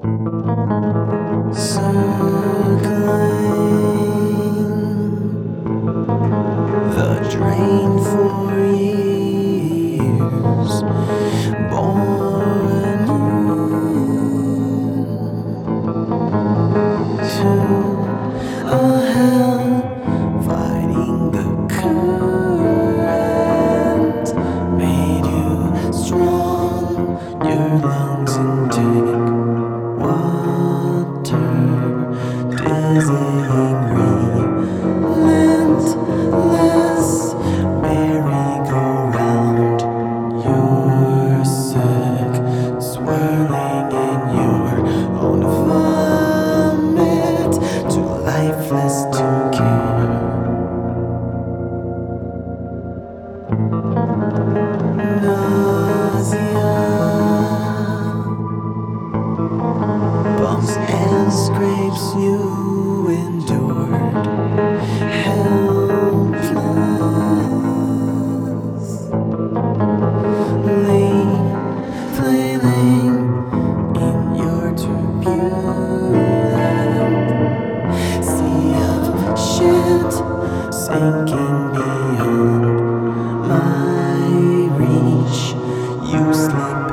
Circling the drain for years, born to a hell, fighting the current, made you strong, your lungs intake water, dizzying relentless merry-go-round. You're sick, swirling in your own vomit, too lifeless to care. Nausea, bumps and scrapes you endured, helpless, flailing in your turbulent sea of shit, sinking beyond my reach. You slip